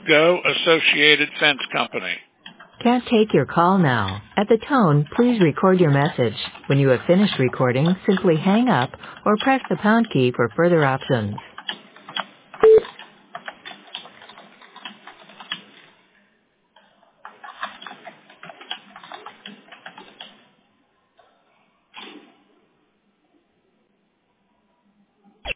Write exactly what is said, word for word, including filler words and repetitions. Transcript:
Go Associated Fence Company. Can't take your call now. At the tone, please record your message. When you have finished recording, simply hang up or press the pound key for further options.